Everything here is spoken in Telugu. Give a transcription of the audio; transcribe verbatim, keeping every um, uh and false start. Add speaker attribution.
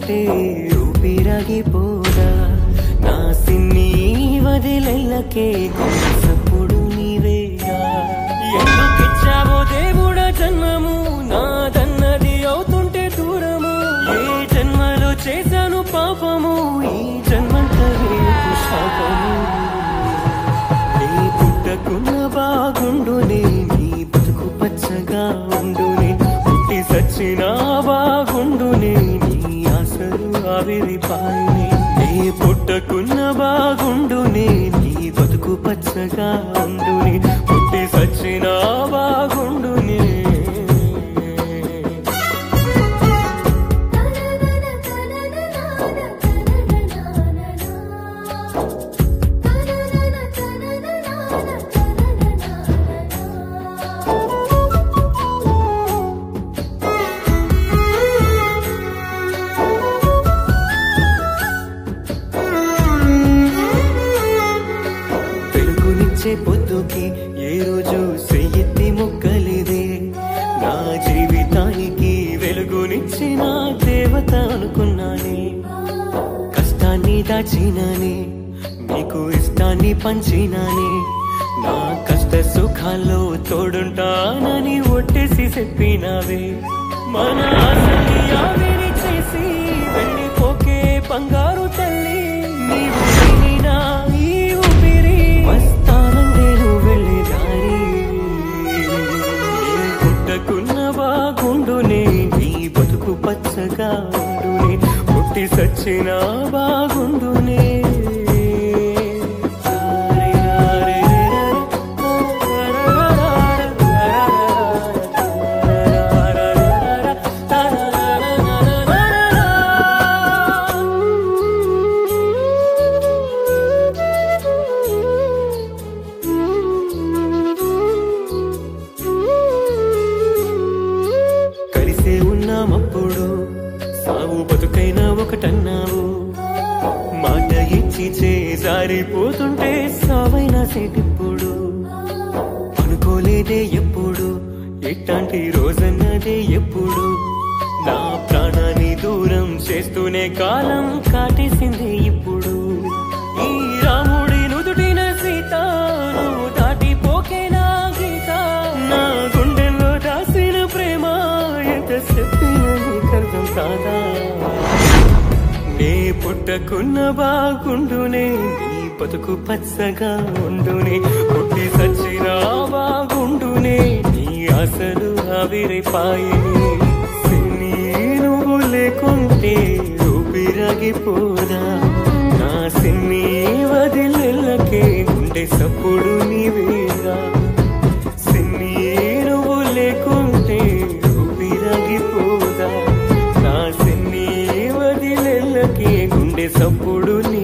Speaker 1: లేకుంటే ఊపిరాగిపోదా నా సిన్ని వదిలెళ్ళకే సప్పుడు నీవేగా ఎందుకిచ్చావో దేవుడా జన్మము నాదన్నది అవుతుంటే దూరము ఏ జన్మలో చేశాను పాపము ఈ జన్మంతరే శాపము నీ పుట్టకున్న బాగుండునే నీ బతుకు పచ్చగా ఉండునే పుట్టి సచ్చినా బాగుండునే నీ ఆశలు ఆవిరిపాయనే నీ పుట్టకున్న బాగుండునే నీ బతుకు పచ్చగా ఉండునే పుట్టి సచ్చినా బాగుండునే పొద్దుకి ఏ రోజు సెయ్యెత్తి మొక్కలిదే నా జీవితానికి వెలుగునిచ్చిన దేవత అనుకున్నానే కష్టాన్ని దాచినానే నీకు ఇష్టాన్ని పంచినానే నా కష్ట సుఖాల్లో తోడుంటానని ఒట్టేసి చెప్పినావే మన ఆశని ఆవిరి చేసి వెళ్ళిపోకే బంగారు తల్లి నీవు వినినా ఈ ఊపిరి వస్తానందేను వెళ్ళే దారి పుట్టకున్న బాగుండునే నీ బతుకు పచ్చగా ఉండునే పుట్టి సచ్చినా బాగుండునే ఉన్నామప్పుడు సావు బతుకైనా ఒకటన్నావు మాట ఇచ్చి చేజారిపోతుంటే సావైనా సేటిప్పుడు అనుకోలేదే ఎప్పుడు ఎట్లాంటి రోజన్నదే ఎప్పుడు నా ప్రాణాన్ని దూరం చేస్తూనే కాలం కాటేసింది ఇప్పుడు ఈ రాముడి నుదుటిన సీత నువ్వు దాటిపోకేనా గీత నా గుండెల్లో దాసిన ప్రేమ చెప్పినర్థం కాదా నే పుట్టకున్న బాగుండునే నీ బతుకు పచ్చగా ఉండునే పుట్టి సచ్చినా బాగుండునే నీ ఆశలు ఆవిరిపాయనే సిన్ని నువ్వు లేకుంటే ఊపిరాగిపోదా నా సిన్ని వదిలెళ్ళకే గుండె సప్పుడు నీవేగా సిన్ని నువ్వు లేకుంటే ఊపిరాగిపోదా నా సిన్ని వదిలెళ్ళకే గుండె సప్పుడు నీ